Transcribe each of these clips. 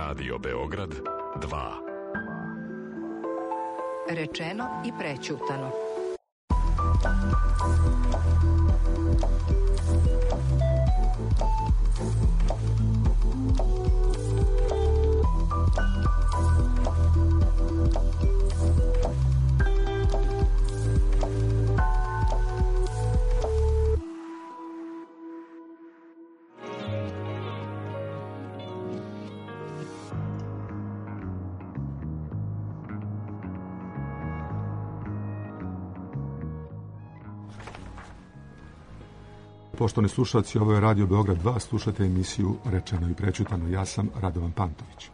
Radio Beograd 2. Rečeno i prećutano. Poštovani slušalci, ovo je Radio Beograd 2, slušate emisiju Rečeno i prećutano. Ja sam Radovan Pantović.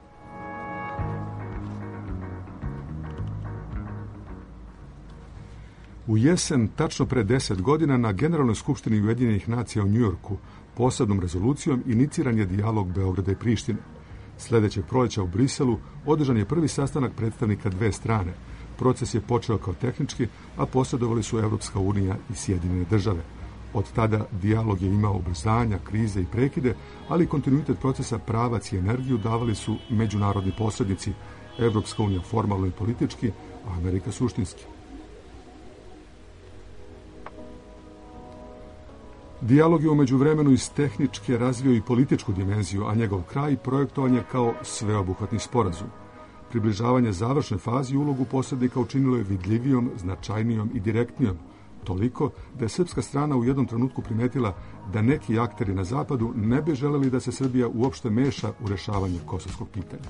U jesen, tačno pre 10 godina, na Generalnoj skupštini Ujedinjenih nacija u Njujorku, posebnom rezolucijom iniciran je dijalog Beograda i Prištine. Sljedećeg proleća u Briselu održan je prvi sastanak predstavnika dve strane. Proces je počeo kao tehnički, a posredovali su Evropska unija i Sjedinjene države. Od tada dijalog je imao ubrzanja, krize i prekide, ali kontinuitet procesa, pravac i energiju davali su međunarodni posrednici, Evropska unija formalno i politički, a Amerika suštinski. Dijalog je u međuvremenu iz tehničke razvio i političku dimenziju, a njegov kraj projektovan je kao sveobuhvatni sporazum. Približavanje završnoj fazi ulogu posrednika učinilo je vidljivijom, značajnijom i direktnijom, toliko da je srpska strana u jednom trenutku primetila da neki akteri na zapadu ne bi želeli da se Srbija uopšte meša u rešavanje kosovskog pitanja.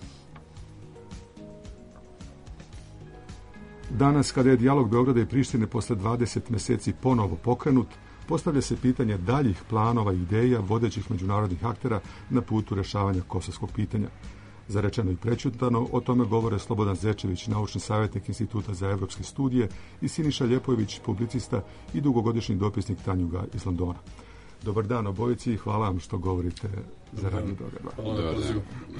Danas, kada je dijalog Beograda i Prištine posle 20 meseci ponovo pokrenut, postavlja se pitanje daljih planova i ideja vodećih međunarodnih aktera na putu rešavanja kosovskog pitanja. Za Rečeno i prećutano o tome govore Slobodan Zečević, naučni savjetnik Instituta za evropske studije, i Siniša Ljepojević, publicista i dugogodišnji dopisnik Tanjuga iz Londona. Dobar dan obojici i hvala vam što govorite za Radio Beograd.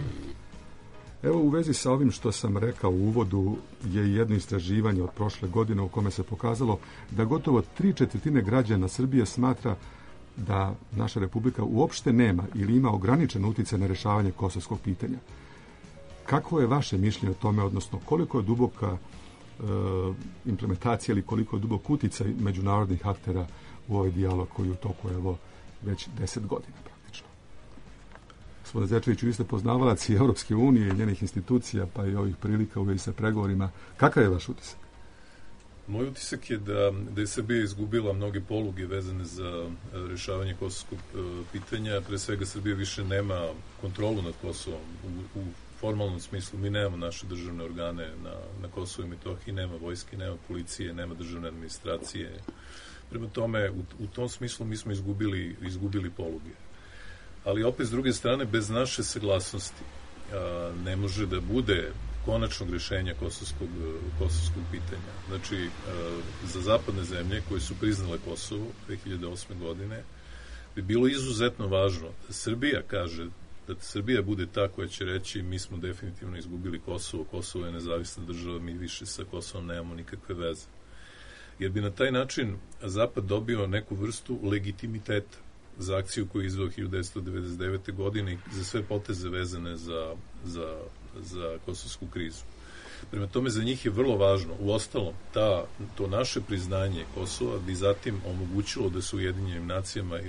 Evo, u vezi sa ovim što sam rekao u uvodu je jedno istraživanje od prošle godine u kome se pokazalo da gotovo 3/4 građana Srbije smatra da naša republika uopšte nema ili ima ograničen uticaj na rešavanje kosovskog pitanja. Kako je vaše mišljenje o tome, odnosno koliko je duboka implementacija ili koliko je dubok uticaj međunarodnih aktera u ovaj dijalog koji je u toku već 10 godina praktično? Gospodine Zečeviću, vi ste poznavalac i Evropske unije i njenih institucija, pa i ovih prilika u vezi sa pregovorima. Kakav je vaš utisak? Moj utisak je da je Srbija izgubila mnoge poluge vezane za rešavanje kosovskog pitanja. Pre svega, Srbija više nema kontrolu nad Kosovom u formalnom smislu. Mi nemamo naše državne organe na Kosovu i Metohiji, nema vojske, nema policije, nema državne administracije. Prema tome, u tom smislu mi smo izgubili poluge. Ali opet, s druge strane, bez naše saglasnosti ne može da bude konačnog rješenja kosovskog pitanja. Znači, za zapadne zemlje koje su priznale Kosovo 2008. godine bi bilo izuzetno važno da Srbija kaže, da Srbija bude ta koja će reći mi smo definitivno izgubili Kosovo, Kosovo je nezavisna država, mi više sa Kosovom nemamo nikakve veze. Jer bi na taj način Zapad dobio neku vrstu legitimiteta za akciju koju je izveo 1999. godine i za sve poteze vezane za kosovsku krizu. Prema tome, za njih je vrlo važno. Uostalom, to naše priznanje Kosova bi zatim omogućilo da se Ujedinjenim nacijama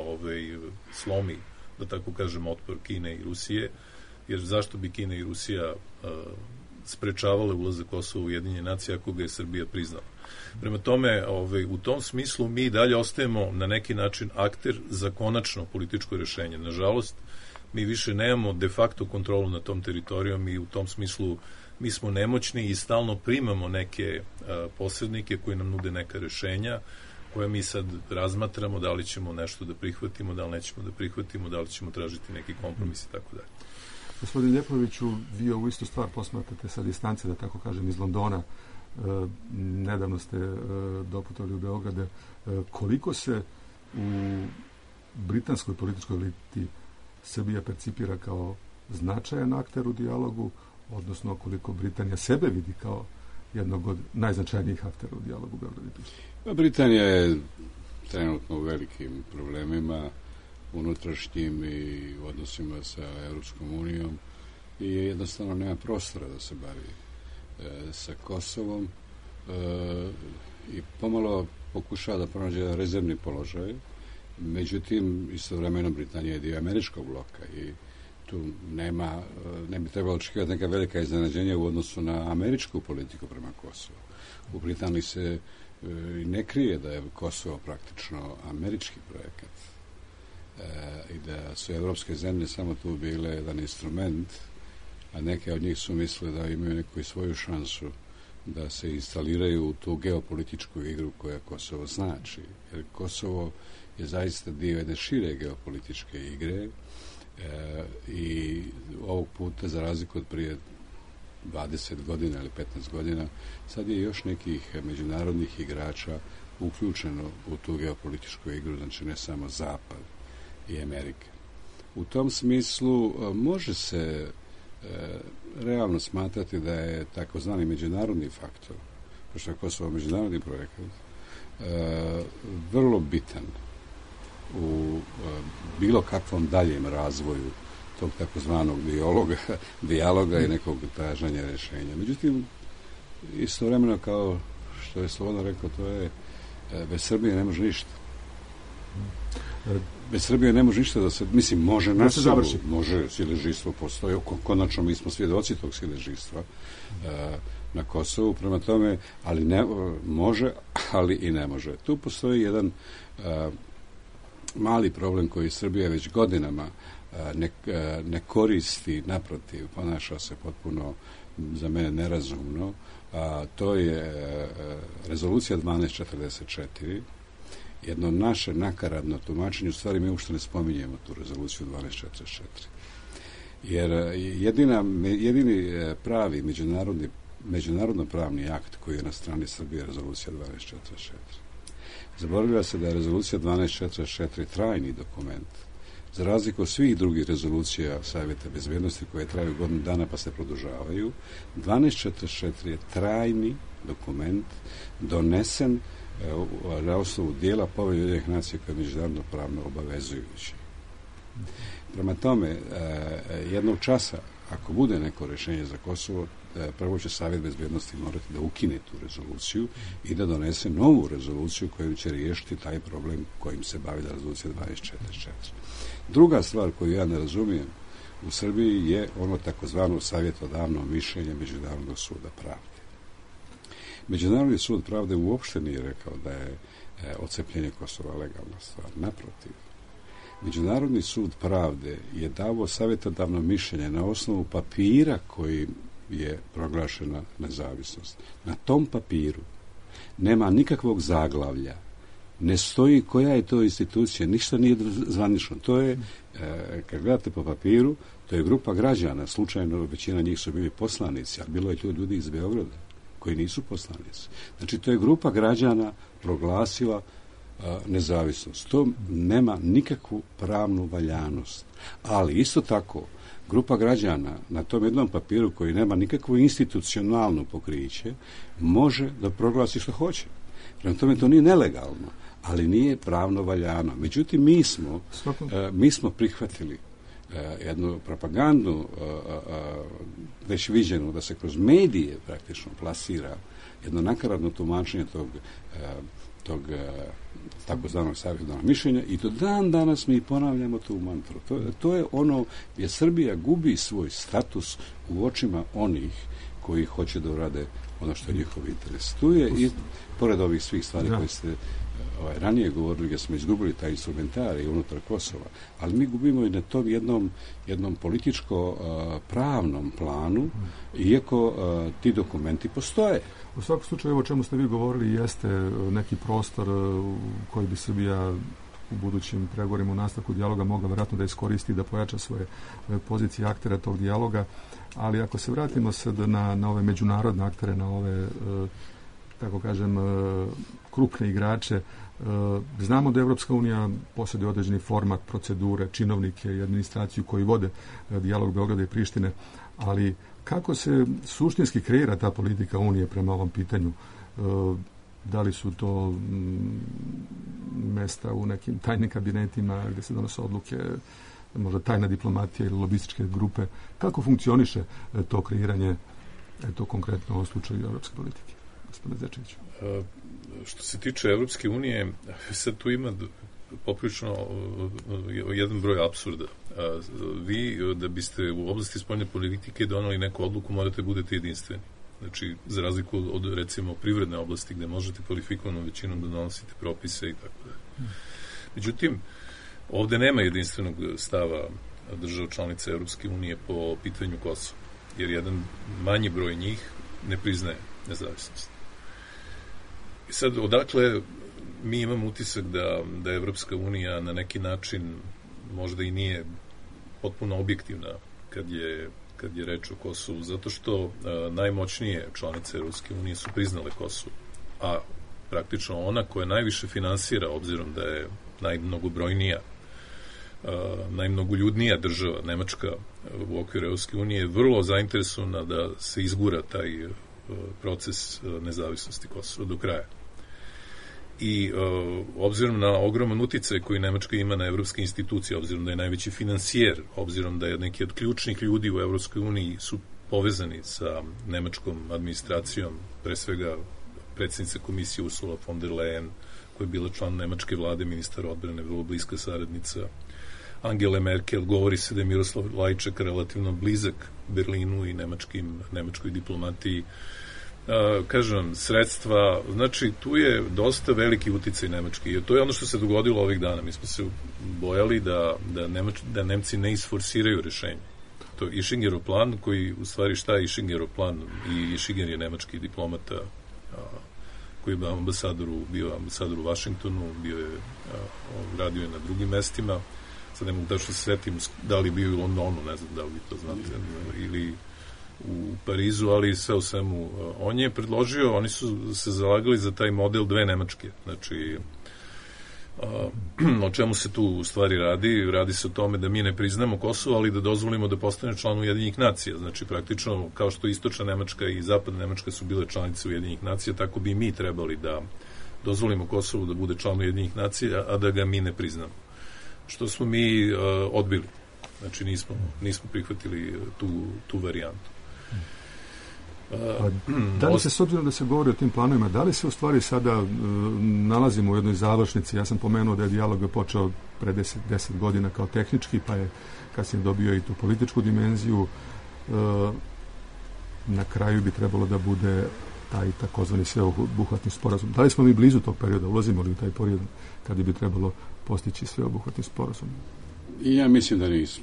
slomi, da tako kažem, otpor Kine i Rusije, jer zašto bi Kina i Rusija sprečavale ulazak Kosova u Ujedinjene nacije ako ga je Srbija priznala. Prema tome, u tom smislu mi i dalje ostajemo na neki način akter za konačno političko rješenje. Nažalost, mi više nemamo de facto kontrolu nad tom teritorijom i u tom smislu mi smo nemoćni i stalno primamo neke posrednike koji nam nude neka rješenja koje mi sad razmatramo, da li ćemo nešto da prihvatimo, da li nećemo da prihvatimo, da li ćemo tražiti neki kompromis i tako dalje. Gospodin Ljepojeviću, vi ovu istu stvar posmatrate sa distance, da tako kažem, iz Londona. Nedavno ste doputovali u Beograde. Koliko se u britanskoj političkoj eliti Srbija percipira kao značajan akter u dijalogu, odnosno koliko Britanija sebe vidi kao jednog od najznačajnijih aktera u dijalogu Beograda i Prištine? Britanija je trenutno u velikim problemima unutrašnjim i u odnosima sa Evropskom unijom. i jednostavno nema prostora da se bavi sa Kosovom i pomalo pokušava da pronađe rezervni položaj. Međutim, istovremeno Britanija je dio američkog bloka i tu ne bi trebalo očekivati neka velika iznenađenja u odnosu na američku politiku prema Kosovu. U Britaniji se ne krije da je Kosovo praktično američki projekat i da su evropske zemlje samo tu bile jedan instrument, a neke od njih su mislili da imaju neku svoju šansu da se instaliraju u tu geopolitičku igru koja Kosovo znači. Jer Kosovo je zaista dio jedne šire geopolitičke igre i ovog puta, za razliku od prije 20 godina ili 15 godina, sad je još nekih međunarodnih igrača uključeno u tu geopolitičku igru, znači ne samo Zapad i Amerika. U tom smislu može se realno smatrati da je takozvani međunarodni faktor, pošto je Kosovo međunarodni projekat, vrlo bitan u bilo kakvom daljem razvoju tog takozvanog dijaloga i nekog traženja rješenja. Međutim, istovremeno, kao što je Slobodan rekao, to je bez Srbije ne može ništa. Bez Srbije ne može ništa da se, mislim, može na selu, može, siledžijstvo postoje, konačno mi smo svjedoci tog siledžijstva na Kosovu, prema tome, ali ne, može, ali i ne može. Tu postoji jedan mali problem koji Srbija već godinama ne koristi, naprotiv, ponaša se potpuno za mene nerazumno, a to je rezolucija 1244, jedno naše nakaradno tumačenje, u stvari mi uopšte ne spominjemo tu rezoluciju 1244. Jer jedini pravi međunarodno pravni akt koji je na strani Srbije rezolucija 1244. Zaboravlja se da je rezolucija 1244 trajni dokument, za razliku od svih drugih rezolucija Savjeta bezbjednosti koje traju godinu dana pa se produžavaju. 1244 je trajni dokument donesen na osnovu dijela Povelje Ujedinjenih nacija koja je međunarodno pravno obavezujući. Prema tome, jednog časa, ako bude neko rješenje za Kosovo, prvo će Savjet bezbjednosti morati da ukine tu rezoluciju i da donese novu rezoluciju koju će riješiti taj problem kojim se bavi rezolucija 1244. Druga stvar koju ja ne razumijem u Srbiji je ono takozvano savjetodavno mišljenje Međunarodnog suda pravde. Međunarodni sud pravde uopšte nije rekao da je odcepljenje Kosova legalna stvar. Naprotiv. Međunarodni sud pravde je davo savjetodavno mišljenje na osnovu papira koji je proglašena nezavisnost. Na tom papiru nema nikakvog zaglavlja, ne stoji koja je to institucija, ništa nije zvanično. To je, kad gledate po papiru, to je grupa građana, slučajno većina njih su bili poslanici, ali bilo je ljudi iz Beograda koji nisu poslanici. Znači, to je grupa građana proglasila nezavisnost. To nema nikakvu pravnu valjanost. Ali isto tako, grupa građana na tom jednom papiru koji nema nikakvo institucionalno pokriće može da proglasi što hoće. Prema tome, to nije nelegalno, ali nije pravno valjano. Međutim, mi smo prihvatili jednu propagandu već viđenu da se kroz medije praktično plasira jedno nakaradno tumačenje tog takozvanog savjetodavnog mišljenja i do dan danas mi ponavljamo tu mantru. To je ono gdje Srbija gubi svoj status u očima onih koji hoće da urade ono što je njihov interes. Tu je i pored ovih svih stvari koje ste ranije govorili, gdje smo izgubili taj instrumentarij unutar Kosova, ali mi gubimo i na tom jednom političko-pravnom planu, iako ti dokumenti postoje. U svakom slučaju, o čemu ste vi govorili, jeste neki prostor koji bi Srbija u budućim pregovorima u nastavku dijaloga mogla vjerojatno da iskoristi, da pojača svoje pozicije aktera tog dijaloga, ali ako se vratimo sad na ove međunarodne aktere, na ove, tako kažem, krupne igrače, znamo da Evropska unija posjeduje određeni format, procedure, činovnike i administraciju koji vode dijalog Beograda i Prištine, ali kako se suštinski kreira ta politika Unije prema ovom pitanju? Da li su to mesta u nekim tajnim kabinetima gdje se donose odluke možda tajna diplomatija ili lobističke grupe. Kako funkcioniše to kreiranje, to konkretno u ovom slučaju evropske politike? Gospodine Zečeviću. Što se tiče Evropske unije, sad tu ima poprilično jedan broj apsurda. Vi, da biste u oblasti spoljne politike donali neku odluku, morate budete jedinstveni. Znači, za razliku od, recimo, privredne oblasti, gde možete kvalifikovanom većinom da donosite propise i tako da. Međutim, ovde nema jedinstvenog stava država članica Evropske unije po pitanju Kosova, jer jedan manji broj njih ne priznaje nezavisnost. I sad, odakle mi imamo utisak da Evropska unija na neki način možda i nije potpuno objektivna kad je reč o Kosovu, zato što najmoćnije članice Evropske unije su priznale Kosovo, a praktično ona koja najviše finansira, obzirom da je najmnogobrojnija, najmnogoljudnija država, Nemačka, u okviru Evropske unije, je vrlo zainteresovana da se izgura taj proces nezavisnosti Kosova do kraja. I obzirom na ogroman uticaj koji Nemačka ima na evropske institucije, obzirom da je najveći finansijer, obzirom da je neki od ključnih ljudi u Evropskoj uniji su povezani sa nemačkom administracijom, pre svega predsjednica komisije Ursula von der Leyen, koja je bila član nemačke vlade, ministar odbrane, vrlo bliska saradnica Angele Merkel. Govori se da je Miroslav Lajčak relativno blizak Berlinu i nemačkoj diplomatiji. Kažem, sredstva, znači tu je dosta veliki uticaj Nemački i to je ono što se dogodilo ovih dana. Mi smo se bojali da Nemci ne isforsiraju rešenje. To je Ischingerov plan, koji u stvari šta je Ischingerov plan, i Ischinger je nemački diplomata koji je bio ambasador u Vašingtonu, radio je na drugim mestima, sad ne mogu da što se setim da li bio u Londonu, ne znam da li vi to znate, ili u Parizu, ali sve u svemu. On je predložio, oni su se zalagali za taj model dve Nemačke. Znači, o čemu se tu u stvari radi? Radi se o tome da mi ne priznamo Kosovo, ali da dozvolimo da postane član Ujedinjenih nacija. Znači, praktično, kao što istočna Nemačka i zapadna Nemačka su bile članice Ujedinjenih nacija, tako bi mi trebali da dozvolimo Kosovu da bude član Ujedinjenih nacija, a da ga mi ne priznamo. Što smo mi odbili. Znači, nismo prihvatili tu varijantu. Da li se, s obzirom da se govori o tim planovima, da li se u stvari sada nalazimo u jednoj završnici? Ja sam pomenuo da je dijalog počeo pre 10 godina kao tehnički, pa je kasnije dobio i tu političku dimenziju. Na kraju bi trebalo da bude taj takozvani sveobuhvatni sporazum. Da li smo mi blizu tog perioda? Ulazimo li u taj period kada bi trebalo postići sveobuhvatni sporazum? Ja mislim da nismo.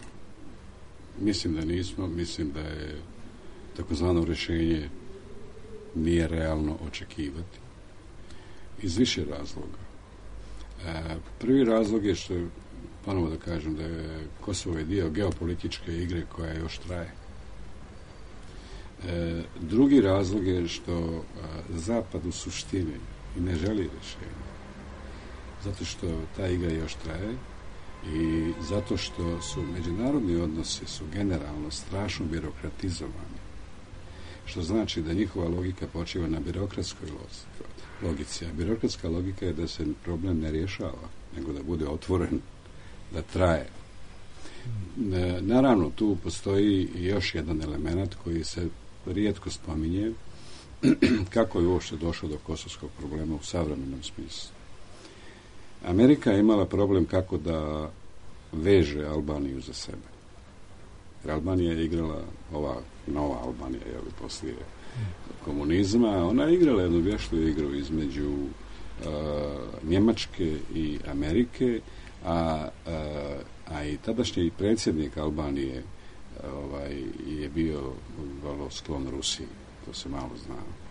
Mislim da je takozvano rješenje nije realno očekivati. Iz više razloga. Prvi razlog je što, ponovo da kažem, da je Kosovo je dio geopolitičke igre koja još traje. Drugi razlog je što Zapad u suštini i ne želi rješenje. Zato što ta igra još traje i zato što su međunarodni odnosi su generalno strašno birokratizovani. Što znači da njihova logika počiva na birokratskoj logici. A birokratska logika je da se problem ne rješava, nego da bude otvoren, da traje. Naravno, tu postoji još jedan element koji se rijetko spominje, kako je uopšte došlo do kosovskog problema u savremenom smislu. Amerika je imala problem kako da veže Albaniju za sebe. Jer Albanija je igrala, ova nova Albanija, poslije komunizma, ona je igrala jednu vještu igru između Njemačke i Amerike, a i tadašnji predsjednik Albanije je bio vrlo sklon Rusiji, to se malo zna.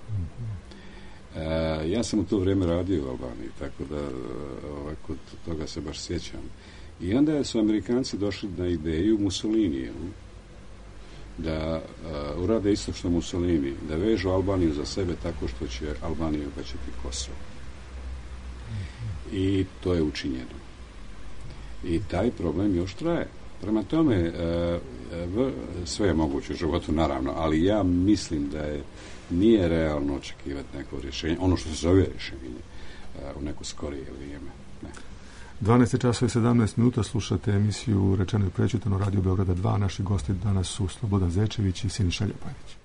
Ja sam u to vrijeme radio u Albaniji, tako da kod toga se baš sjećam. I onda su Amerikanci došli na ideju Mussoliniju da urade isto što Mussolini, da vežu Albaniju za sebe tako što će Albaniju uvećati Kosovo. I to je učinjeno. I taj problem još traje. Prema tome, sve je moguće u životu, naravno, ali ja mislim da nije realno očekivati neko rješenje, ono što se zove rješenje, u neko skorije vrijeme. Ne. 12 časova i 17 minuta, slušate emisiju Rečeno i prećutano, Radio Beograda 2. Naši gosti danas su Slobodan Zečević i Siniša Ljepojević.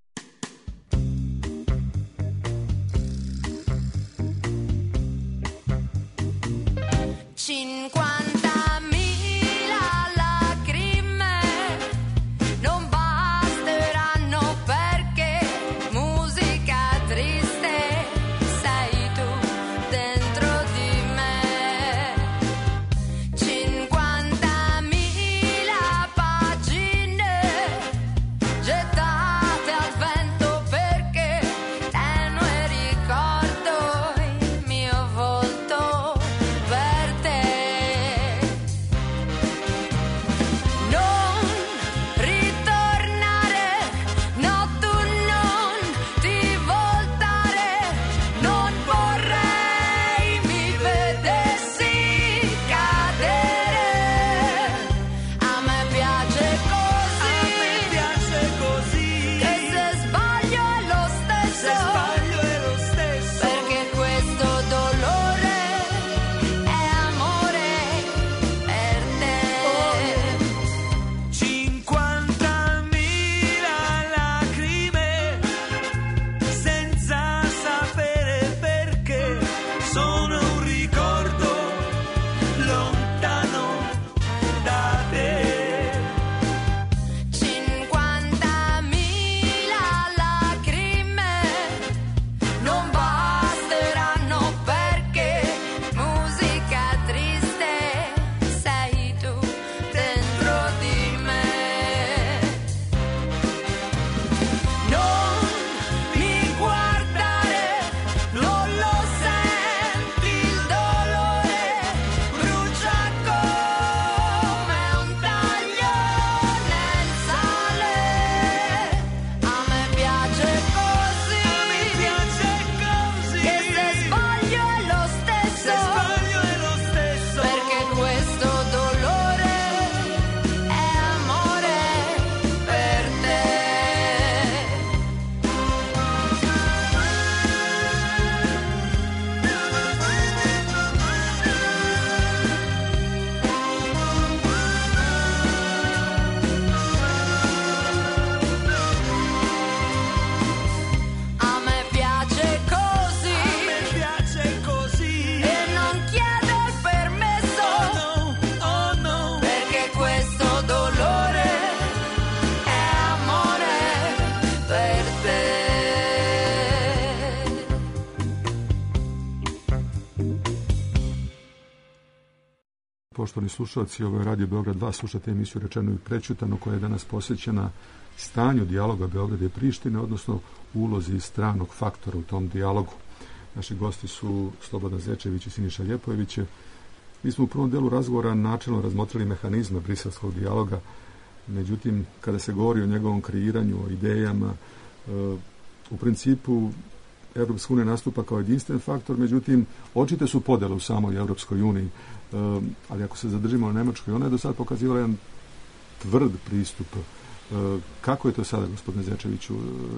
Poštovani slušalci, ovo je Radio Beograd 2, slušate emisiju Rečeno i prećutano, koja je danas posvećena stanju dijaloga Beograda i Prištine, odnosno ulozi stranog faktora u tom dijalogu. Naši gosti su Slobodan Zečević i Siniša Ljepojević. Mi smo u prvom delu razgovora načelno razmotrili mehanizme briselskog dijaloga, međutim, kada se govori o njegovom kreiranju, o idejama, u principu Evropska unija nastupa kao jedinstven faktor, međutim, očite su podele u samoj Evropskoj uniji, ali ako se zadržimo na Nemačkoj, ona je do sada pokazivala jedan tvrd pristup. Kako je to sada, gospodine Zečeviću?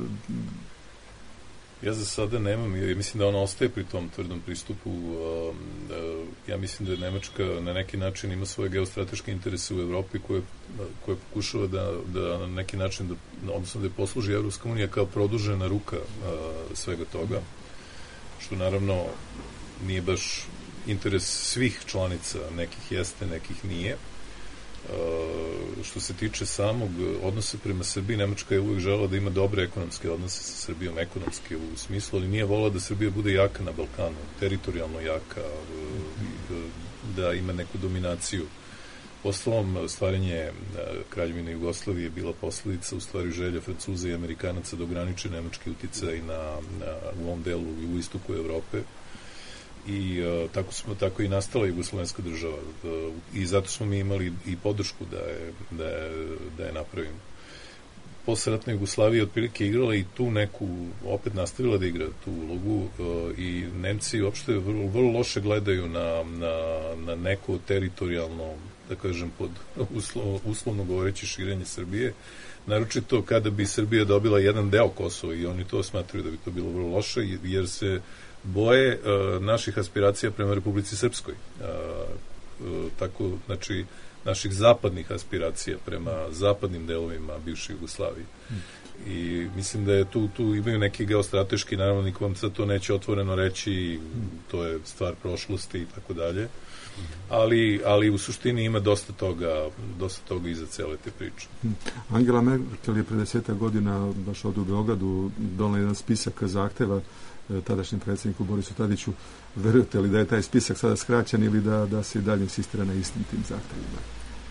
Ja za sada nemam, jer mislim da ona ostaje pri tom tvrdom pristupu. Ja mislim da je Nemačka na neki način ima svoje geostrateške interese u Evropi koje pokušava da na neki način, odnosno da je posluži Evropska unija kao produžena ruka svega toga, što naravno nije baš interes svih članica, nekih jeste, nekih nije. Što se tiče samog odnosa prema Srbiji, Nemačka je uvijek želela da ima dobre ekonomske odnose sa Srbijom, ekonomske u smislu, ali nije volila da Srbija bude jaka na Balkanu, teritorijalno jaka, da ima neku dominaciju. Ostalom, stvaranje Kraljevine Jugoslavije je bila posledica, u stvari, želja Francuza i Amerikanaca da ograniče nemački uticaj u ovom delu u istoku Evrope. I tako i nastala jugoslovenska država, i zato smo mi imali i podršku da je napravimo. Posleratna Jugoslavija otprilike igrala i tu neku, opet nastavila da igra tu ulogu, i Nemci uopšte vrlo loše gledaju na neko teritorijalno, da kažem, pod uslovno govoreći, širenje Srbije, naročito kada bi Srbija dobila jedan deo Kosova, i oni to smatraju da bi to bilo vrlo loše, jer se boje naših aspiracija prema Republici Srpskoj. Tako, znači, naših zapadnih aspiracija prema zapadnim delovima bivše Jugoslavije. I mislim da je tu imaju neki geostrateški, naravno niko vam sad to neće otvoreno reći, to je stvar prošlosti i tako dalje, ali u suštini ima dosta toga iza cele te priče. Angela Merkel je pre 10 godina baš ovdje u Beogradu donela jedan spisak zahteva tadašnjem predsjedniku Borisu Tadiću. Verujete li da je taj spisak sada skraćen ili da se i dalje insistira na istim tim zahtevima?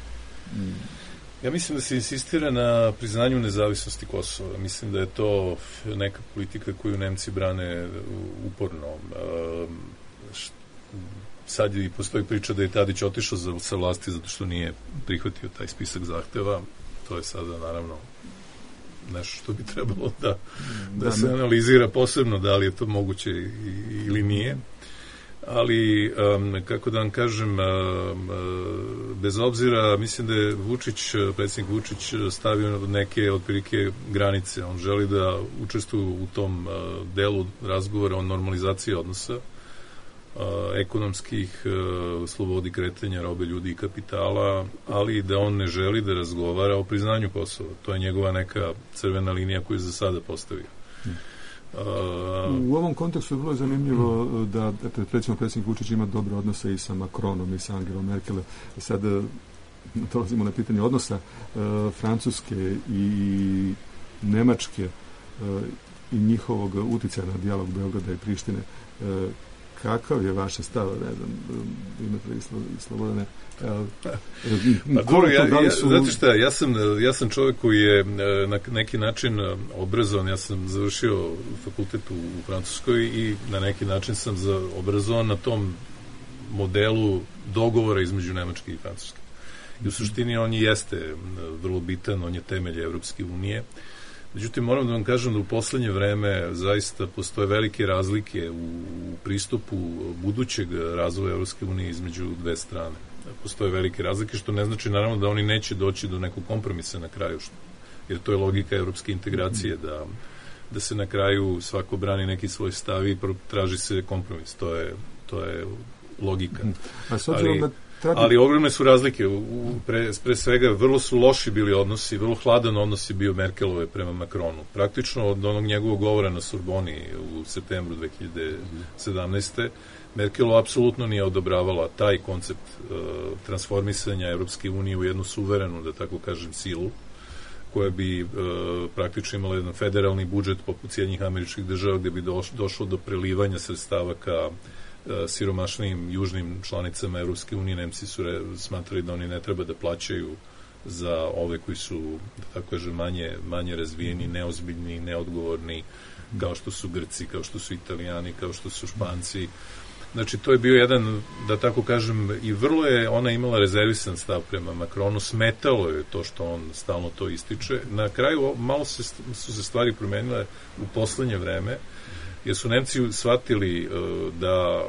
Ja mislim da se insistira na priznanju nezavisnosti Kosova. Mislim da je to neka politika koju Nemci brane uporno. Sad i postoji priča da je Tadić otišao sa vlasti zato što nije prihvatio taj spisak zahteva. To je sada naravno nešto što bi trebalo da se analizira posebno, da li je to moguće ili nije. Ali, kako da vam kažem, bez obzira, mislim da je predsjednik Vučić stavio neke otprilike granice. On želi da učestvuje u tom delu razgovora o normalizaciji odnosa, ekonomskih, slobodi kretanja robe, ljudi i kapitala, ali da on ne želi da razgovara o priznanju Kosova. To je njegova neka crvena linija koju je za sada postavio. U ovom kontekstu je vrlo zanimljivo da recimo predsjednik Vučić ima dobre odnose i sa Macronom i sa Angelom Merkel. Sad dolazimo na pitanje odnosa Francuske i Nemačke i njihovog uticaja na dijalog Beograda i Prištine. Kakav je vaše stav, ne znam, imate i Slobodane? Znate šta, ja sam čovjek koji je na neki način obrazovan, ja sam završio fakultet u Francuskoj i na neki način sam obrazovan na tom modelu dogovora između Nemačke i Francuske. I u suštini on jeste vrlo bitan, on je temelj Evropske unije. Međutim, moram da vam kažem da u poslednje vreme zaista postoje velike razlike u pristupu budućeg razvoja Evropske unije između dve strane. Postoje velike razlike, što ne znači naravno da oni neće doći do nekog kompromisa na kraju, jer to je logika evropske integracije, da se na kraju svako brani neki svoj stav i traži se kompromis. To je logika. Ali ogromne su razlike. Pre svega, vrlo su loši bili odnosi, vrlo hladan odnos je bio Merkelove prema Macronu. Praktično od onog njegovog govora na Sorboni u septembru 2017. Merkel apsolutno nije odobravala taj koncept transformisanja Evropske unije u jednu suverenu, da tako kažem, silu, koja bi praktično imala jedan federalni budžet poput Sjedinjenih Američkih Država, gde bi došlo do prelivanja sredstava ka siromašnijim južnim članicama Evropske unije. Nemci su smatrali da oni ne treba da plaćaju za ove koji su, da tako kažem, manje razvijeni, neozbiljni, neodgovorni, kao što su Grci, kao što su Italijani, kao što su Španci. Znači, to je bio jedan, da tako kažem, i vrlo je ona imala rezervisan stav prema Macronu, smetalo je to što on stalno to ističe. Na kraju malo su se stvari promenile u poslednje vreme, jer su Nemci shvatili da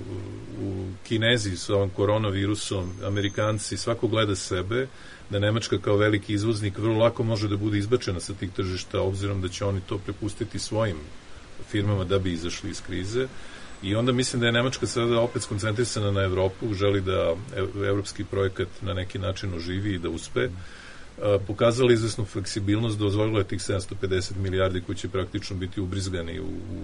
u Kinezi s ovom koronavirusom, Amerikanci, svako gleda sebe, da Nemačka kao veliki izvoznik vrlo lako može da bude izbačena sa tih tržišta, obzirom da će oni to prepustiti svojim firmama da bi izašli iz krize. I onda mislim da je Nemačka sada opet skoncentrisana na Evropu, želi da evropski projekat na neki način oživi i da uspe. Pokazala izvesnu fleksibilnost, dozvolila je tih 750 milijardi koji će praktično biti ubrizgani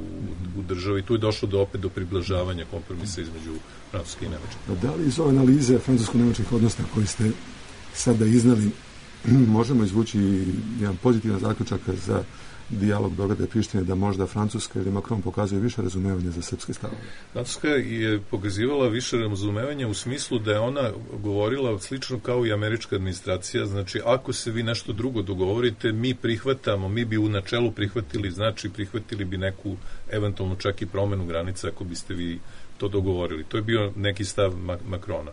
u državi. Tu je došlo opet do približavanja kompromisa između Francuske i Nemačke. Da li iz ove analize francusko-nemačkih odnosa koji ste sada iznali možemo izvući jedan pozitivan zaključak za dijalog Beograda i Prištine, da možda Francuska ili Macron pokazuje više razumevanja za srpske stavove? Francuska je pokazivala više razumevanja u smislu da je ona govorila slično kao i američka administracija, znači ako se vi nešto drugo dogovorite, mi prihvatamo, mi bi u načelu prihvatili, znači prihvatili bi neku eventualno čak i promenu granica ako biste vi to dogovorili. To je bio neki stav Macrona.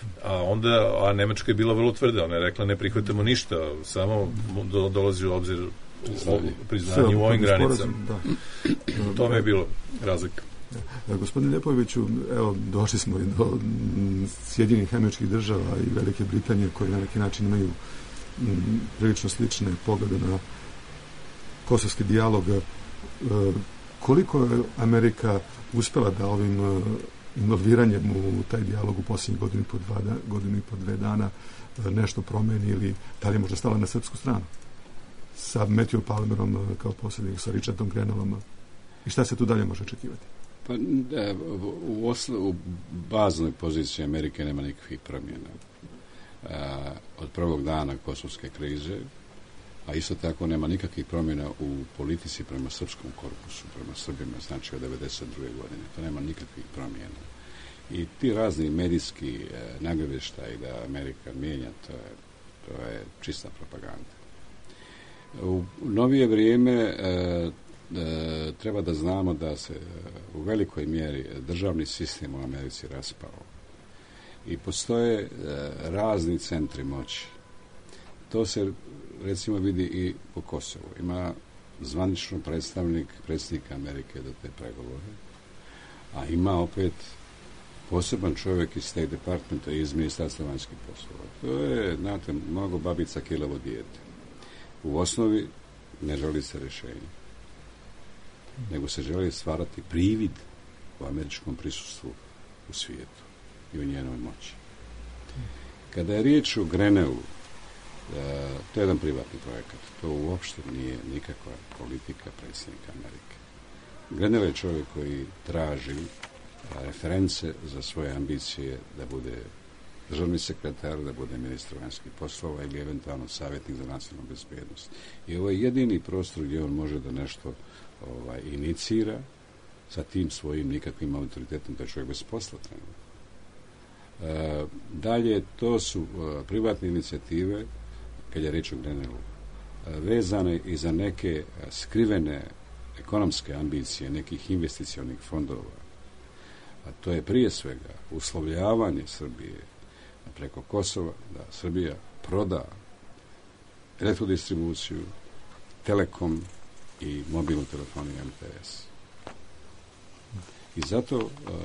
A Nemačka je bila vrlo tvrda, ona je rekla ne prihvatamo ništa, samo dolazi u obzir priznanje u ovim granicama. Tome je bilo razlika. Gospodine Ljepoviću, evo, došli smo i do Sjedinjenih Američkih Država i Velike Britanije, koje na neki način imaju prilično slične poglede na kosovski dijalog. Koliko je Amerika uspjela da ovim involviranjem u taj dijalog u posljednjih godinu i po dve dana nešto promeni ili da li je možda stala na srpsku stranu? Sa Matthew Palmerom kao posljednik, sa Richardom Grenellom. I šta se tu dalje može očekivati? Pa, u baznoj poziciji Amerike nema nikakvih promjena. Od prvog dana kosovske krize, a isto tako nema nikakvih promjena u politici prema srpskom korpusu, prema Srbima, znači od 1992. godine. To nema nikakvih promjena. I ti razni medijski nagovještaji da Amerika mijenja, to je čista propaganda. U novije vrijeme treba da znamo da se u velikoj mjeri državni sistem u Americi raspao i postoje razni centri moći. To se recimo vidi i po Kosovu. Ima zvanično predsjednika Amerike do te pregovore, a ima opet poseban čovjek iz State Departmenta i iz Ministarstva vanjskih poslova. To je, znate, mnogo babica kilavo dijete. U osnovi ne želi se rješenje, nego se želi stvarati privid o američkom prisustvu u svijetu i o njenoj moći. Kada je riječ o Grenellu, to je jedan privatni projekat. To uopšte nije nikakva politika predsjednika Amerike. Grenell je čovjek koji traži reference za svoje ambicije da bude državni sekretar, da bude ministar vanjskih poslova ili eventualno savjetnik za nacionalnu bezbjednost. I ovo je jedini prostor gdje on može da nešto inicira sa tim svojim nikakvim autoritetom, da je čovjek bez posla trenutno. Dalje, to su privatne inicijative, kad je reč o Grenellu, vezane i za neke skrivene ekonomske ambicije nekih investicionih fondova. A to je prije svega uslovljavanje Srbije preko Kosova, da Srbija proda elektrodistribuciju, Telekom i mobilnu telefoniju MTS. I zato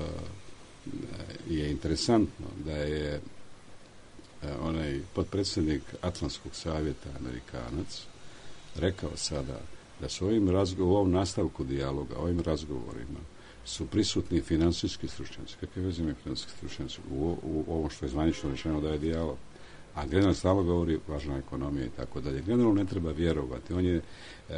je interesantno da je onaj potpredsjednik Atlantskog savjeta, Amerikanac, rekao sada da su u ovom nastavku dijaloga, ovim razgovorima, su prisutni financijski stručnjaci. Kakve veze imaju financijski stručnjaci u ovom što je zvanično rečeno da je dijalog? A Grenell stalno govori važna ekonomija i tako dalje. Grenellu ne treba vjerovati. On je,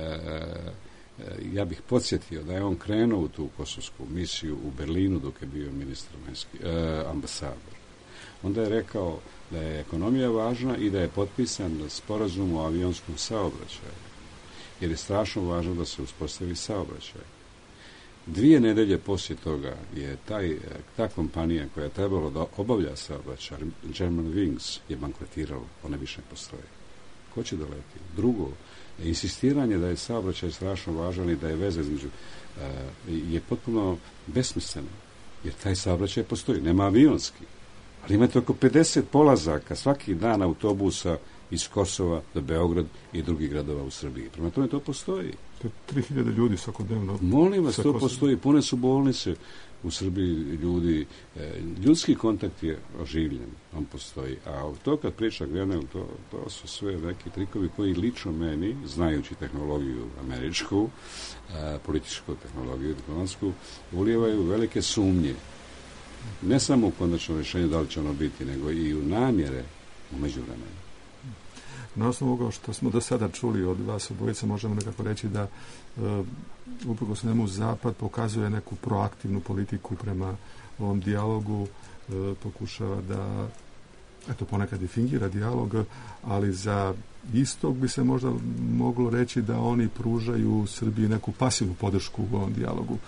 ja bih podsjetio da je on krenuo u tu kosovsku misiju u Berlinu dok je bio ministar ambasador. Onda je rekao da je ekonomija važna i da je potpisan sporazum o avionskom saobraćaju. Jer je strašno važno da se uspostavi saobraćaj. 2 nedelje poslije toga je ta kompanija koja je trebala da obavlja saobraćaj, German Wings, je bankrotirala, ona više ne postoji. Ko će da leti? Drugo, insistiranje da je saobraćaj strašno važan i da je veza između je potpuno besmisleno, jer taj saobraćaj postoji, nema avionski. Ali imate oko 50 polazaka svaki dan autobusa iz Kosova do Beograd i drugih gradova u Srbiji. Prema tome to postoji. To je 3000 ljudi svakodnevno. Molim vas, to postoji. Pune su bolnice u Srbiji ljudi. Ljudski kontakt je oživljen. On postoji. A to kad priča Grenell, to su sve neki trikovi koji lično meni, znajući tehnologiju američku, političku tehnologiju, diplomatsku, ulijevaju velike sumnje. Ne samo u konačnom rješenju da li će ono biti, nego i u namjere u međuvremenu. Na osnovu ovoga što smo do sada čuli od vas obojica, možemo nekako reći da uprkos njemu Zapad pokazuje neku proaktivnu politiku prema ovom dijalogu, pokušava da ponekad i fingira dijalog, ali za istog bi se možda moglo reći da oni pružaju Srbiji neku pasivnu podršku u ovom dijalogu.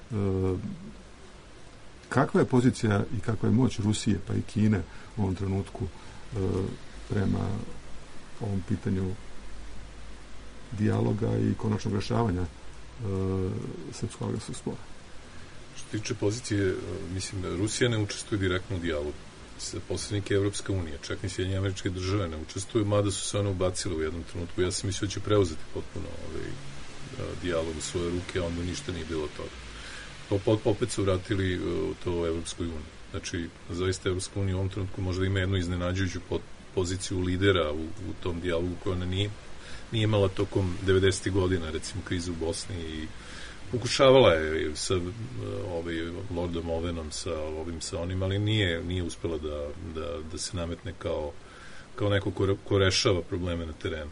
Kakva je pozicija i kakva je moć Rusije pa i Kine u ovom trenutku prema ovom pitanju dijaloga i konačnog rješavanja srpskog agresorskog spora? Što tiče pozicije, mislim, Rusija ne učestvuje direktno u dijalogu. Posrednik je Evropska unija, čak ni Sjedinjene Američke Države ne učestvuju, mada su se one ubacile u jednom trenutku. Ja sam mislio da će preuzeti potpuno dijalog u svoje ruke, a onda ništa nije bilo toga. Opet su vratili to Evropskoj uniji. Znači, zaista Evropska unija u ovom trenutku možda ima jednu iznenađujuću poziciju lidera u tom dijalogu koju ona nije imala tokom 90. godina, recimo krizu u Bosni i Pokušavala je sa Lordom Owenom, sa onim, ali nije uspela da se nametne kao neko ko rešava probleme na terenu.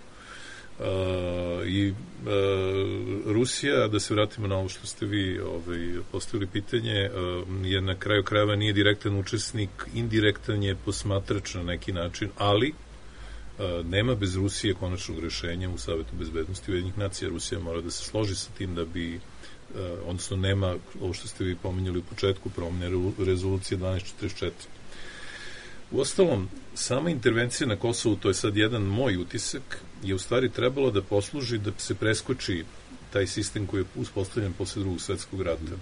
Rusija, da se vratimo na ovo što ste vi postavili pitanje, je na kraju krajeva nije direktan učesnik, indirektan je posmatrač na neki način, ali nema bez Rusije konačnog rešenja u Savetu bezbednosti Ujedinjenih nacija. Rusija mora da se složi sa tim da bi, odnosno nema, ovo što ste vi pominjali u početku, promene rezolucije 1244. Uostalom, sama intervencija na Kosovu, to je sad jedan moj utisak, je u stvari trebalo da posluži da se preskoči taj sistem koji je uspostavljen posle Drugog svetskog rata,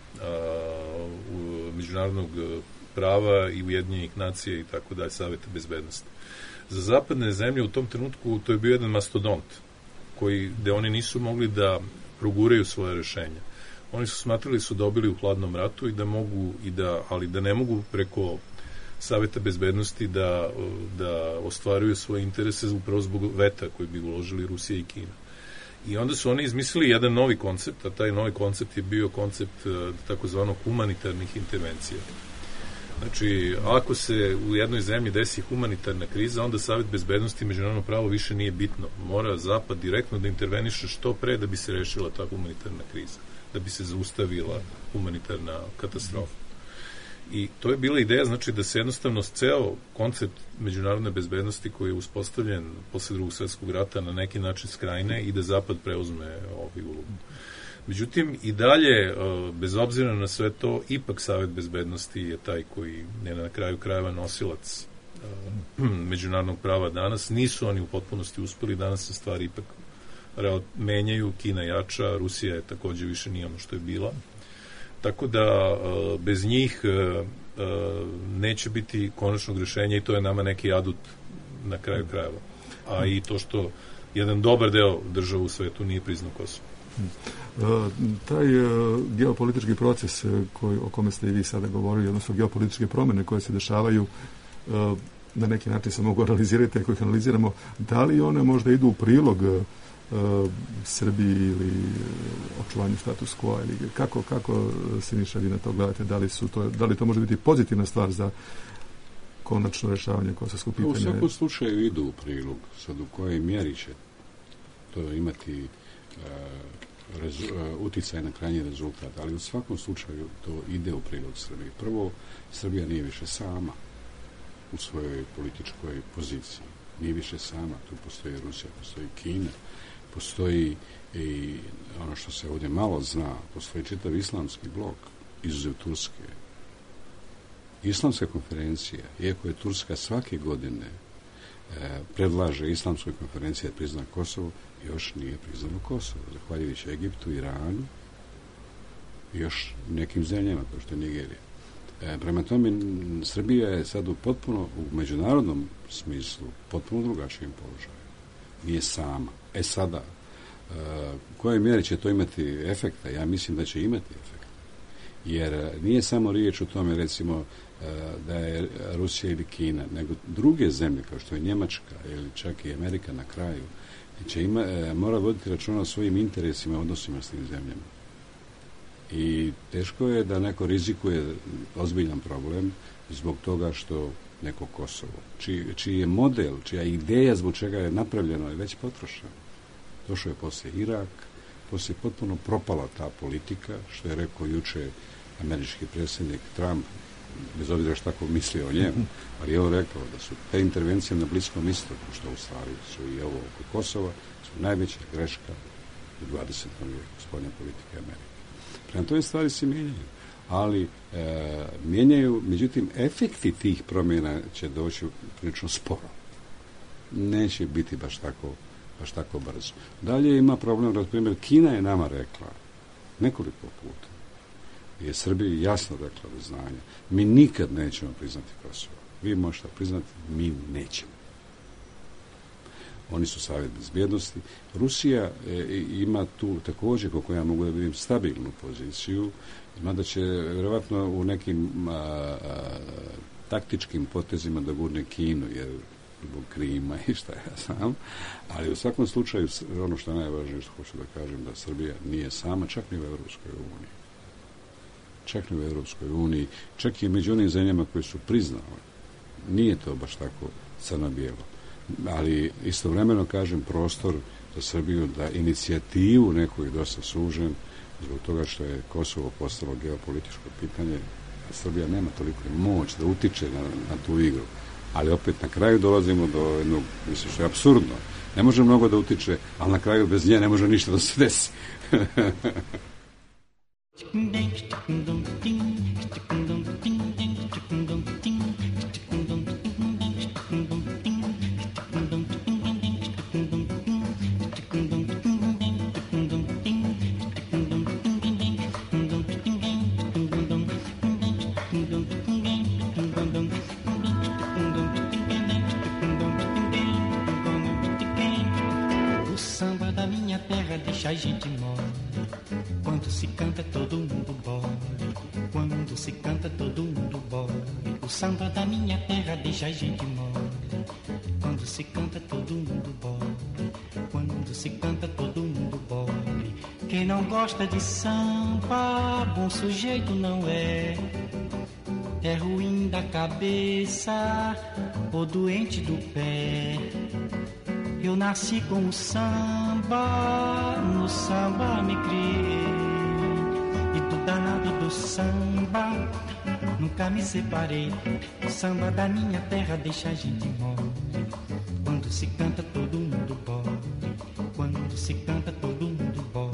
međunarodnog prava i Ujedinjenih nacija i tako dalje, Saveta bezbednosti. Za zapadne zemlje u tom trenutku to je bio jedan mastodont gde oni nisu mogli da proguraju svoje rešenja. Oni su smatrali su dobili u hladnom ratu i da mogu, ali da ne mogu preko Saveta bezbednosti da ostvaruju svoje interese upravo zbog veta koji bi uložili Rusija i Kina. I onda su oni izmislili jedan novi koncept, a taj novi koncept je bio koncept takozvanog humanitarnih intervencija. Znači, ako se u jednoj zemlji desi humanitarna kriza, onda Savet bezbednosti i međunarodno pravo više nije bitno. Mora Zapad direktno da interveniše što pre da bi se rešila ta humanitarna kriza, da bi se zaustavila humanitarna katastrofa. I to je bila ideja, znači, da se jednostavno ceo koncept međunarodne bezbednosti koji je uspostavljen posle Drugog svetskog rata na neki način skrajne i da Zapad preuzme ulogu. Međutim, i dalje, bez obzira na sve to, ipak Savet bezbednosti je taj koji je na kraju krajeva nosilac međunarodnog prava danas. Nisu oni u potpunosti uspeli, danas se stvari ipak menjaju, Kina jača, Rusija je takođe više nije ono što je bila. Tako da bez njih neće biti konačnog rešenja i to je nama neki adut na kraju krajeva. A i to što jedan dobar deo država u svetu nije priznao Kosovo. Taj geopolitički proces o kome ste i vi sada govorili, odnosno geopolitičke promene koje se dešavaju, na neki način se mogu analizirati, ako ih analiziramo, da li one možda idu u prilog Srbiji ili očuvanju status quo, ili kako Siniša vi na to gledate, da li to može biti pozitivna stvar za konačno rešavanje kosovskog pitanja? U svakom slučaju idu u prilog. Sad u kojoj mjeri će to imati uticaj na krajnji rezultat, ali u svakom slučaju to ide u prilog Srbiji. Prvo, Srbija nije više sama u svojoj političkoj poziciji. Nije više sama. Tu postoji Rusija, postoji Kina, postoji i ono što se ovdje malo zna, postoji čitav islamski blok, izuzev Turske. Islamska konferencija, iako je Turska svake godine predlaže islamskoj konferenciji da prizna Kosovo, još nije priznano Kosovo, zahvaljujući Egiptu, Iranu i još nekim zemljama, kao što je Nigerija. Prema tome, Srbija je sad u međunarodnom smislu potpuno drugačijem položaju. Nije sama. Sada, u kojoj mjeri će to imati efekta? Ja mislim da će imati efekta. Jer nije samo riječ o tome, recimo, da je Rusija ili Kina, nego druge zemlje, kao što je Njemačka ili čak i Amerika na kraju, mora voditi računa o svojim interesima i odnosima s tim zemljama. I teško je da neko rizikuje ozbiljan problem zbog toga što neko Kosovo, čiji je model, čija ideja zbog čega je napravljeno je već potrošeno. Došao je poslije Irak, poslije potpuno propala ta politika, što je rekao juče američki predsjednik Trump, bez obzira što tako mislio o njemu, ali je on rekao da su te intervencije na Bliskom istoku, što u stvari su i ovo oko Kosova, su najveća greška u 20. vijeku spoljne politike Amerike. Prema tome stvari se mijenjaju, ali mijenjaju, međutim, efekti tih promjena će doći prilično sporo. Neće biti baš tako brzo. Dalje ima problem, na primjer, Kina je nama rekla nekoliko puta, je Srbiji jasno rekla do znanja, mi nikad nećemo priznati Kosovo. Vi možete priznati, mi nećemo. Oni su Savjet bezbednosti. Rusija ima tu također, kako ja mogu da vidim, stabilnu poziciju, mada će vjerovatno u nekim taktičkim potezima da gurne Kinu, jer zbog Krima i šta ja znam, ali u svakom slučaju ono što je najvažnije što hoću da kažem, da Srbija nije sama, čak ni u Evropskoj uniji. Čak ni u Evropskoj uniji, čak i među onim zemljama koje su priznale. Nije to baš tako crno-bijelo. Ali istovremeno, kažem, prostor za Srbiju da inicijativu neku je dosta sužen zbog toga što je Kosovo postalo geopolitičko pitanje, a Srbija nema toliko moć da utiče na tu igru. Ali opet na kraju dolazimo do jednog, mislim što je apsurdno. Ne može mnogo da utiče, ali na kraju bez nje ne može ništa da se desi. A gente mole, quando se canta todo mundo bole, quando se canta todo mundo bole. O samba da minha terra deixa a gente mole, quando se canta todo mundo bole, quando se canta todo mundo bole. Quem não gosta de samba, bom sujeito não é, é ruim da cabeça ou doente do pé. Eu nasci com o samba, no samba me criei, e do danado do samba nunca me separei. O samba da minha terra deixa a gente mole, quando se canta todo mundo bole, quando se canta todo mundo bole.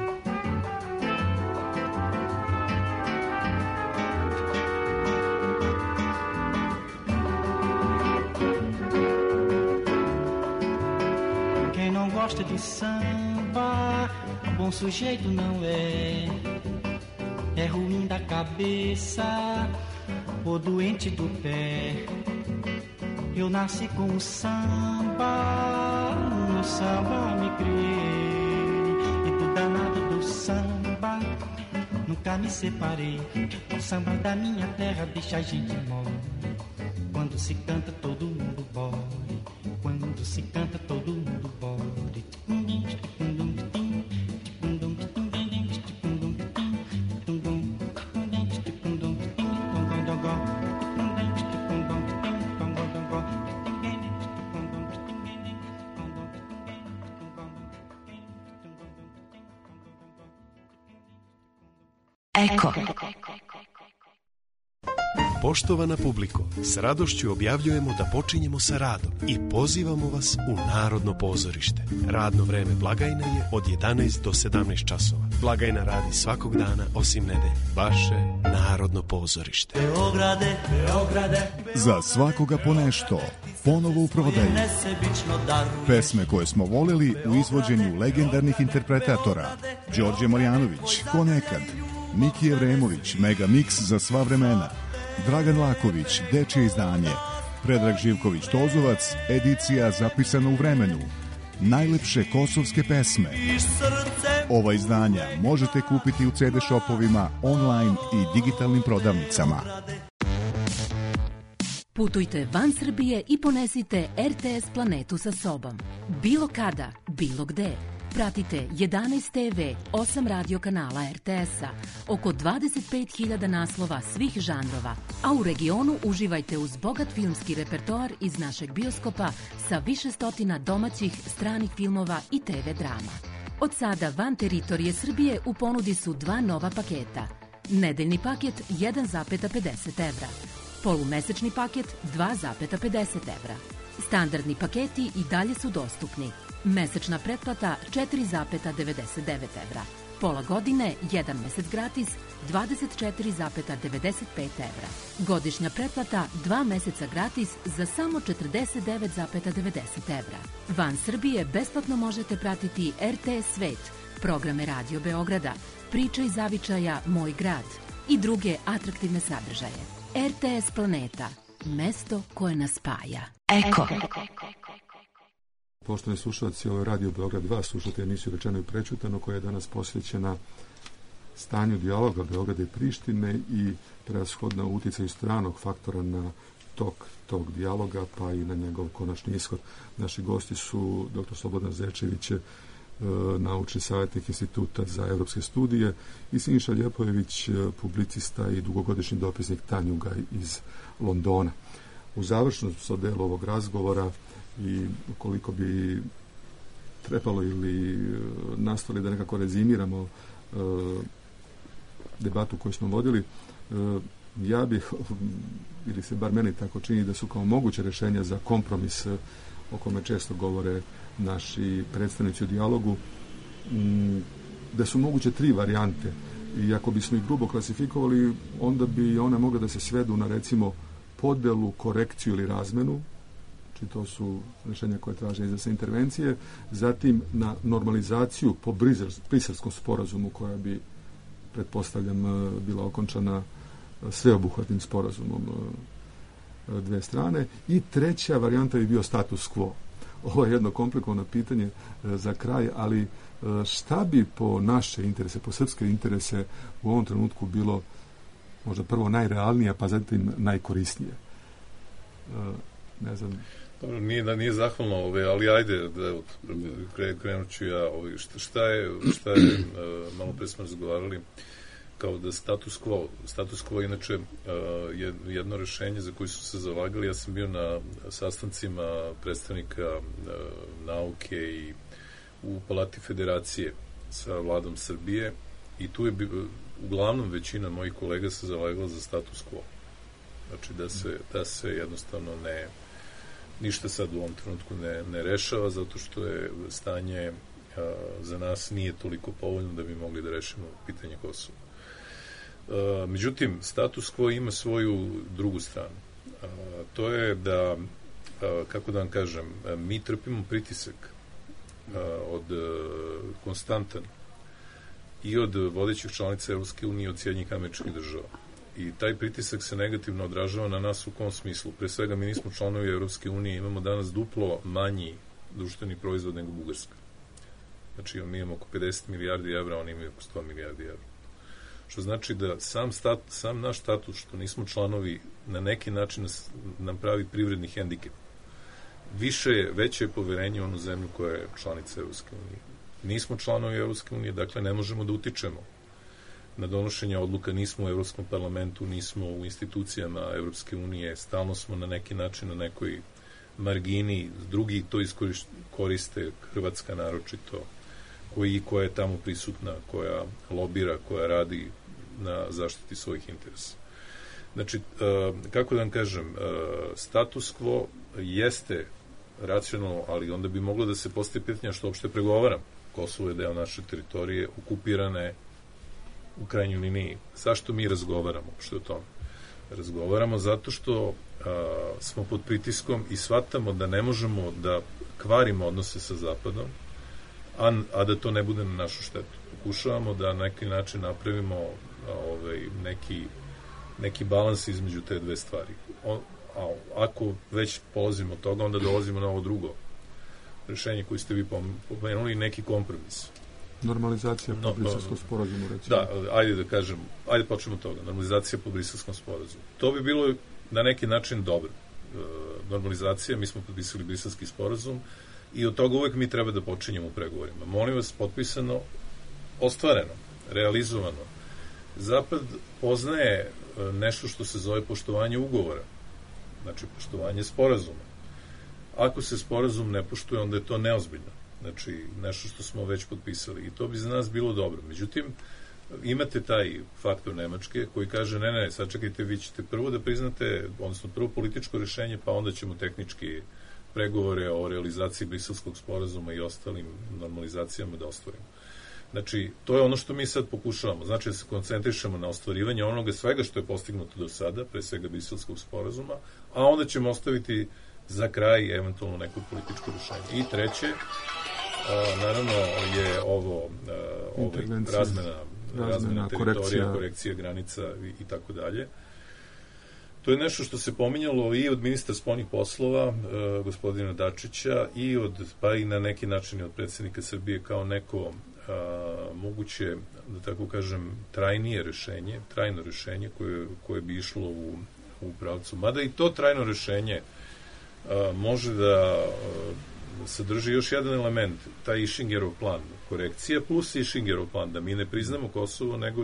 Gosta de samba, bom sujeito não é, é ruim da cabeça ou doente do pé. Eu nasci com o samba, no samba me criei, e do danado do samba nunca me separei. O samba da minha terra deixa a gente mole, quando se canta todo mundo bole, quando se canta todo mundo bole. Eko. Poštovana publiko, s radošću objavljujemo da počinjemo sa radom i pozivamo vas u Narodno pozorište. Radno vreme blagajna je od 11 do 17 časova. Blagajna radi svakog dana osim nedelje. Vaše Narodno pozorište. Beograde, Beograde, za svakoga po nešto, ponovo u prodaji. Pesme koje smo voleli u izvođenju legendarnih interpretatora: Đorđe Marjanović, Ko nekad, Miki Evremović, Mega Mix za sva vremena, Dragan Laković, dečje izdanje, Predrag Živković Tozovac, edicija zapisana u vremenu, najlepše kosovske pesme. Ova izdanja možete kupiti u CD shopovima, online i digitalnim prodavnicama. Putujte van Srbije i ponesite RTS planetu sa sobom. Bilo kada, bilo gde. Pratite 11 TV, 8 radio kanala RTS-a, oko 25.000 naslova svih žanrova, a u regionu uživajte uz bogat filmski repertoar iz našeg bioskopa sa više stotina domaćih, stranih filmova i TV drama. Od sada van teritorije Srbije u ponudi su dva nova paketa. Nedeljni paket 1,50 evra, polumesečni paket 2,50 evra. Standardni paketi i dalje su dostupni. Mesečna pretplata 4,99 evra. Pola godine, 1 mesec gratis, 24,95 evra. Godišnja pretplata 2 meseca gratis za samo 49,90 evra. Van Srbije besplatno možete pratiti RTS Svet, programe Radio Beograda, Priče iz zavičaja Moj grad i druge atraktivne sadržaje. RTS Planeta, mesto koje nas spaja. Eko. Poštovani slušalci, ovo je Radio Beograd 2, slušate emisiju Rečeno i prečutano, koja je danas posvećena stanju dijaloga Beograda i Prištine i prevashodno uticaju stranog faktora na tog dijaloga, pa i na njegov konačni ishod. Naši gosti su dr. Slobodan Zečević, naučni savjetnik Instituta za evropske studije, i Siniša Ljepojević, publicista i dugogodišnji dopisnik Tanjuga iz Londona. U završnom delu ovog razgovora, i ukoliko bi trebalo ili nastali da nekako rezimiramo debatu koju smo vodili, ja bih, ili se bar meni tako čini, da su kao moguće rješenja za kompromis o kome često govore naši predstavnici u dijalogu, da su moguće 3 varijante, i ako bismo ih grubo klasifikovali, onda bi one mogle da se svedu na, recimo, podelu, korekciju ili razmenu, znači to su rješenja koje traže iza se intervencije, zatim na normalizaciju po Briselskom sporazumu, koja bi, pretpostavljam, bila okončana sveobuhvatnim sporazumom dve strane, i treća varijanta bi bio status quo. Ovo je jedno komplikovano pitanje za kraj, ali šta bi po naše interese, po srpske interese u ovom trenutku bilo možda prvo najrealnije, pa zatim najkorisnije? Ne znam. Dobro, nije zahvalno, ali ajde, krenut ću ja. Šta je malo pre smo razgovarali, kao da status quo inače je jedno rešenje za koje su se zalagali. Ja sam bio na sastancima predstavnika nauke i u Palati Federacije sa vladom Srbije, i tu je uglavnom većina mojih kolega se zalagala za status quo. Znači da se jednostavno ništa sad u ovom trenutku ne rešava, zato što je stanje za nas nije toliko povoljno da bi mogli da rešimo pitanje Kosova. Međutim, status quo ima svoju drugu stranu. To je da, kako da vam kažem, mi trpimo pritisak konstantan i od vodećih članica Evropske unije i od Sjedinjenih Američkih Država. I taj pritisak se negativno odražava na nas u kom smislu? Pre svega, mi nismo članovi Evropske unije, imamo danas duplo manji društveni proizvod nego Bugarska. Znači, mi imamo oko 50 milijardi evra, oni imaju oko 100 milijardi evra. Što znači da sam naš status, što nismo članovi, na neki način nam pravi privredni hendikep. Veće je poverenje u onu zemlju koja je članica Evropske unije. Nismo članovi Evropske unije, dakle ne možemo da utičemo na donošenje odluka, nismo u Evropskom parlamentu, nismo u institucijama Evropske unije, stalno smo na neki način na nekoj margini, drugi to koriste, Hrvatska naročito, koja je tamo prisutna, koja lobira, koja radi na zaštiti svojih interesa. Znači, kako da vam kažem, status quo jeste racionalno, ali onda bi moglo da se postavi pitanje što uopšte pregovaram. Kosovo je deo naše teritorije, okupirane u krajnjoj liniji. Zašto mi razgovaramo uopšte o tome? Razgovaramo zato što smo pod pritiskom i shvatamo da ne možemo da kvarimo odnose sa Zapadom, a da to ne bude na našu štetu. Pokušavamo da na neki način napravimo neki balans između te dve stvari. Ako već polazimo od toga, onda dolazimo na ovo drugo rešenje koje ste vi pomenuli, neki kompromis. Normalizacija po Briselskom sporazumu, recimo. Da, ajde počnemo od toga. Normalizacija po Briselskom sporazumu. To bi bilo na neki način dobro. Normalizacija, mi smo potpisali Briselski sporazum i od toga uvek mi treba da počinjemo u pregovorima. Molim vas, potpisano, ostvareno, realizovano. Zapad poznaje nešto što se zove poštovanje ugovora, znači poštovanje sporazuma. Ako se sporazum ne poštuje, onda je to neozbiljno. Znači, nešto što smo već potpisali. I to bi za nas bilo dobro. Međutim, imate taj faktor Nemačke koji kaže, ne, sad čekajte, vi ćete prvo da priznate, odnosno prvo političko rešenje, pa onda ćemo tehnički pregovore o realizaciji Briselskog sporazuma i ostalim normalizacijama da ostvarimo. Znači, to je ono što mi sad pokušavamo. Znači, da se koncentrišemo na ostvarivanje onoga svega što je postignuto do sada, pre svega Briselskog sporazuma, a onda ćemo ostaviti za kraj eventualno neko političko rešenje. I treće, naravno, je ovo razmena teritorija, korekcija granica i tako dalje. To je nešto što se pominjalo i od ministra spoljnih poslova, gospodina Dačića, pa i na neki način od predsjednika Srbije kao neko moguće, da tako kažem, trajno rešenje koje bi išlo u pravcu. Mada i to trajno rešenje može da sadrži još jedan element, taj Ishingerov plan, korekcija plus Ishingerov plan, da mi ne priznamo Kosovo, nego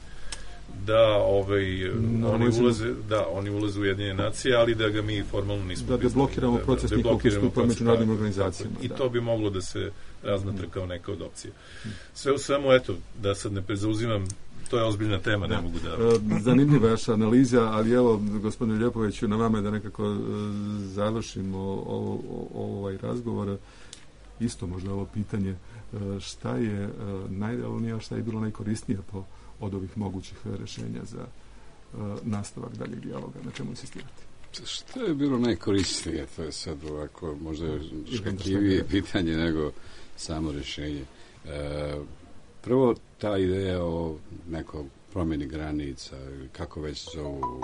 oni ulaze u Ujedinjene nacije, ali da ga mi formalno nismo priznali. Da blokiramo proces njihovog pristupa međunarodnim organizacijama. I to bi moglo da se razmatra kao neka od opcija. Sve u svemu, eto, da sad ne prezauzimam, to je ozbiljna tema, ne mogu da... Zanimljiva je vaša analiza, ali evo, gospodine Ljepoviću, na vama je da nekako završimo ovaj razgovor. Isto možda ovo pitanje, šta je najrealnije, a šta je bilo najkorisnije od ovih mogućih rješenja za nastavak daljeg dijaloga, na čemu insistirati? Što je bilo najkorisnije? To je sad ovako možda škakljivije pitanje nego samo rješenje. Prvo, ta ideja o nekoj promjeni granica, kako već zovu,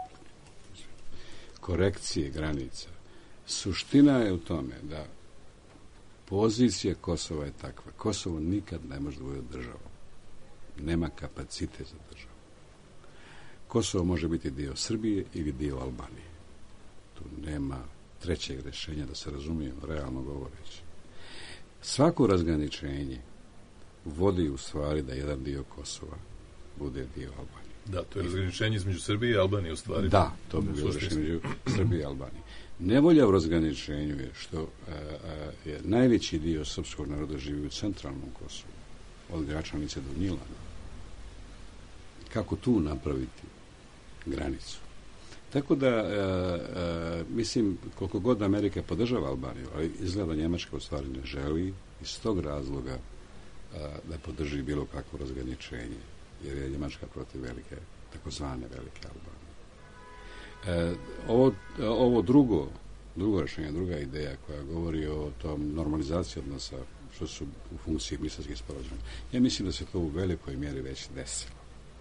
korekcije granica. Suština je u tome da pozicija Kosova je takva. Kosovo nikad ne može da bude država. Nema kapacitet za državu. Kosovo može biti dio Srbije ili dio Albanije. Tu nema trećeg rješenja, da se razumijemo, realno govoreći. Svako razgraničenje vodi u stvari da jedan dio Kosova bude dio Albanije. Da, to je razgraničenje između Srbije i Albanije u stvari. Da, to bi bilo rješenje između Srbije i Albanije. Nevolja u razgraničenju je što je najveći dio srpskog naroda živi u centralnom Kosovu, od Gračanice do Gnjilana. Kako tu napraviti granicu? Tako da, mislim, koliko god Amerika podržava Albaniju, ali izgleda Njemačka u stvari ne želi iz tog razloga da podrži bilo kakvo razgraničenje, jer je Njemačka protiv takozvane velike Albanije. Ovo drugo rješenje, druga ideja koja govori o tom normalizaciji odnosa što su u funkciji briselskih sporazuma. Ja mislim da se to u velikoj mjeri već desilo.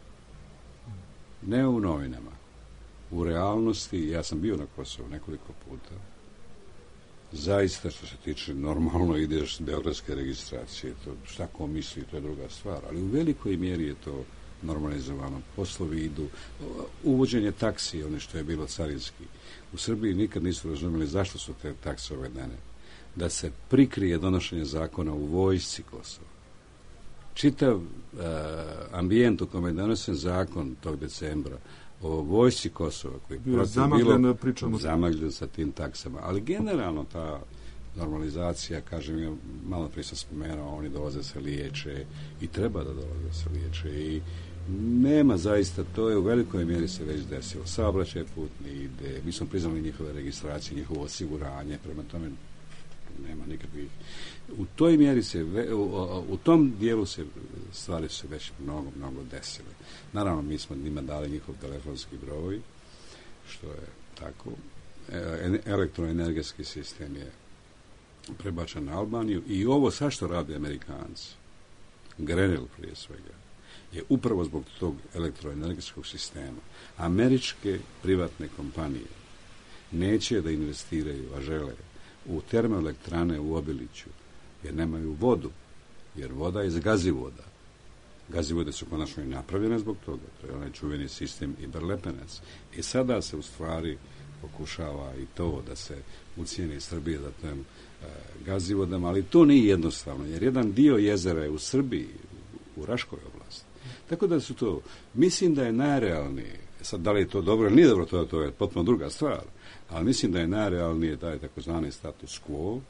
Ne u novinama. U realnosti, ja sam bio na Kosovu nekoliko puta, zaista što se tiče normalno ideš beogradske registracije, to šta ko misli, to je druga stvar, ali u velikoj mjeri je to normalizovano. Poslovi idu, uvođenje taksi, ono što je bilo carinski. U Srbiji nikad nisu razumjeli zašto su te takse uvedene. Da se prikrije donošenje zakona u vojsci Kosova. Čitav ambijent u kome je donesen zakon tog decembra o vojsci Kosova, koji je zamagljen sa tim taksama. Ali generalno ta normalizacija, kažem, ja malo prije sam spomenuo, oni dolaze se liječe i treba da dolaze se liječe i nema zaista, to je u velikoj mjeri se već desilo. Saobraćaj putni ide, mi smo priznali njihove registracije, njihovo osiguranje, prema tome nema nikakvih. U toj mjeri u tom dijelu stvari se već mnogo desile. Naravno, mi smo njima dali njihov telefonski broj, što je tako. Elektroenergetski sistem je prebačen na Albaniju i ovo sad što rade Amerikanci, Grenell prije svega, je upravo zbog tog elektroenergetskog sistema. Američke privatne kompanije neće da investiraju, a žele, u termoelektrane u Obiliću, jer nemaju vodu, jer voda je iz gazivoda. Gazivode su konačno i napravljene zbog toga. To je onaj čuveni sistem Iberlepenac. I sada se u stvari pokušava i to da se ucijeni Srbije za tem gazivodama, ali to nije jednostavno, jer jedan dio jezera je u Srbiji, u Raškoj oblasti. Tako da su to, mislim da je najrealnije, sad da li je to dobro ili nije dobro, to je potpuno druga stvar, ali mislim da je najrealnije taj takozvani status quo.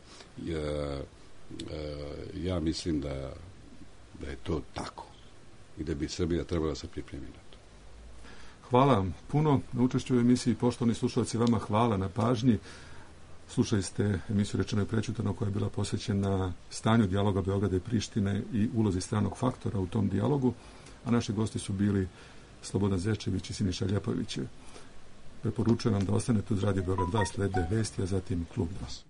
Ja mislim da je to tako i da bi Srbija trebala se pripremi na to. Hvala vam puno na učešću u emisiji. Poštovani slušalci, vama hvala na pažnji. Slušali ste emisiju Rečeno i prečutano koja je bila posvećena stanju dijaloga Beograda i Prištine i ulozi stranog faktora u tom dijalogu, a naši gosti su bili Slobodan Zečević i Siniša Ljepović. Preporučujem vam da ostanete uz Radio Beograd 2, slede vesti, a zatim Klub 2.